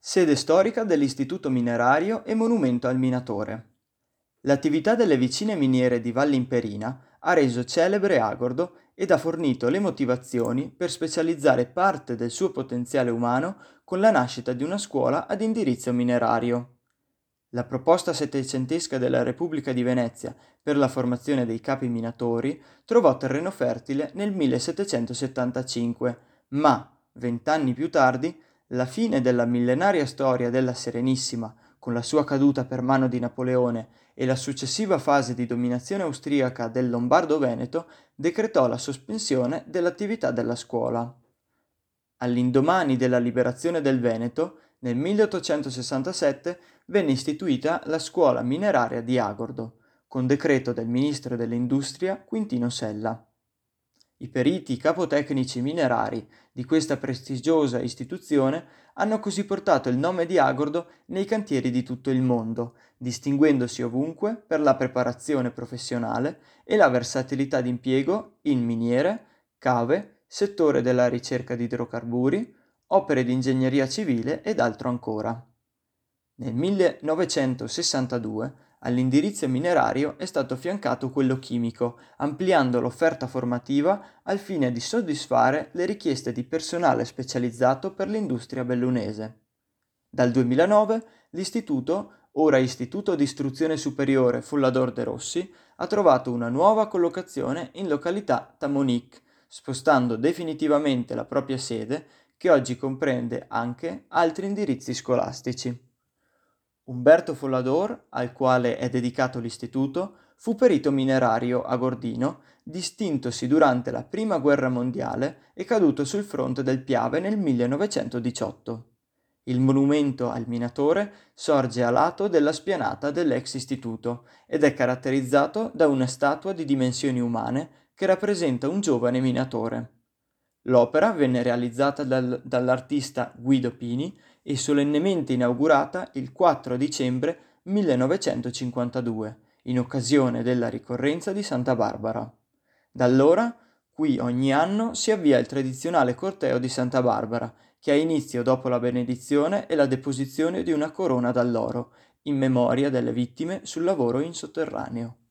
Sede storica dell'Istituto Minerario e monumento al Minatore. L'attività delle vicine miniere di Valle Imperina ha reso celebre Agordo ed ha fornito le motivazioni per specializzare parte del suo potenziale umano con la nascita di una scuola ad indirizzo minerario. La proposta settecentesca della Repubblica di Venezia per la formazione dei capi minatori trovò terreno fertile nel 1775, ma, 20 anni più tardi, la fine della millenaria storia della Serenissima, con la sua caduta per mano di Napoleone e la successiva fase di dominazione austriaca del Lombardo-Veneto, decretò la sospensione dell'attività della scuola. All'indomani della liberazione del Veneto, nel 1867 venne istituita la Scuola Mineraria di Agordo, con decreto del ministro dell'Industria Quintino Sella. I periti capotecnici minerari di questa prestigiosa istituzione hanno così portato il nome di Agordo nei cantieri di tutto il mondo, distinguendosi ovunque per la preparazione professionale e la versatilità d'impiego in miniere, cave, settore della ricerca di idrocarburi, opere di ingegneria civile ed altro ancora. Nel 1962 all'indirizzo minerario è stato affiancato quello chimico, ampliando l'offerta formativa al fine di soddisfare le richieste di personale specializzato per l'industria bellunese. Dal 2009 l'istituto, ora Istituto di Istruzione Superiore Follador de Rossi, ha trovato una nuova collocazione in località Tamonic, spostando definitivamente la propria sede, che oggi comprende anche altri indirizzi scolastici. Umberto Follador, al quale è dedicato l'istituto, fu perito minerario a Gordino, distintosi durante la Prima Guerra Mondiale e caduto sul fronte del Piave nel 1918. Il monumento al minatore sorge a lato della spianata dell'ex istituto ed è caratterizzato da una statua di dimensioni umane che rappresenta un giovane minatore. L'opera venne realizzata dall'artista Guido Pini e solennemente inaugurata il 4 dicembre 1952, in occasione della ricorrenza di Santa Barbara. Da allora, qui ogni anno si avvia il tradizionale corteo di Santa Barbara, che ha inizio dopo la benedizione e la deposizione di una corona d'alloro, in memoria delle vittime sul lavoro in sotterraneo.